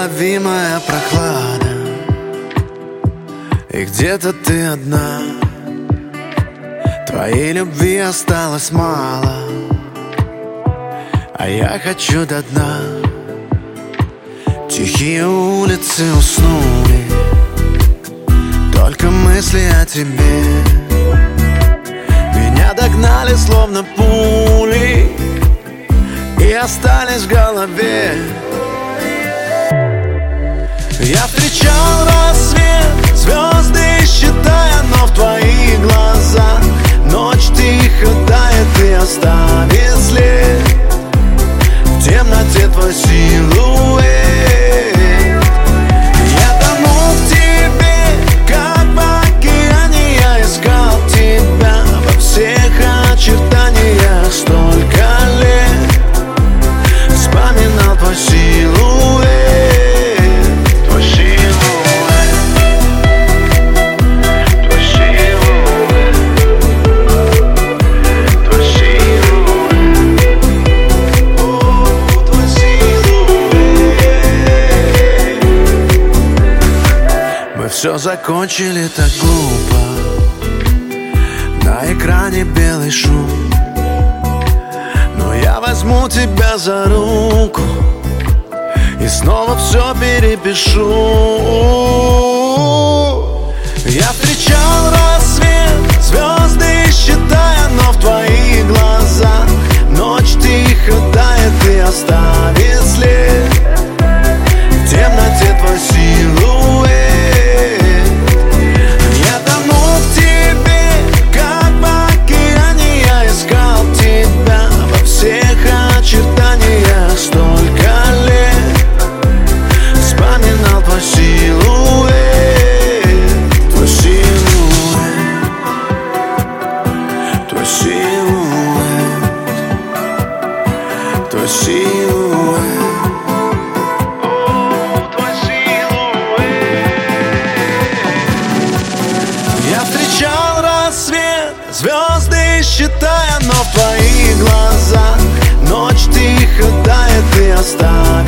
неуловимая прохлада, и где-то ты одна. Твоей любви осталось мало, а я хочу до дна. Тихие улицы уснули, только мысли о тебе меня догнали словно пули и остались в голове. Я встречал рассвет, звезды считая, но в твоих глазах ночь тихо тает и оставит след. В темноте твой силуэт. Я тонул в тебе, как в океане. Я искал тебя во всех очертаниях столько лет. Вспоминал твой силуэт. Все закончили так глупо, на экране белый шум. Но я возьму тебя за руку и снова все перепишу. Я встречал рассвет, звезды считая, но в твоих глазах ночь тихо тает и оставит след. В темноте твой силуэт. Столько лет вспоминал твой силуэт, твой силуэт, твой силуэт, твой силуэт, твой силуэт. Я встречал рассвет, звезды считая, но в твоих глазах ночь тихо тает и оставит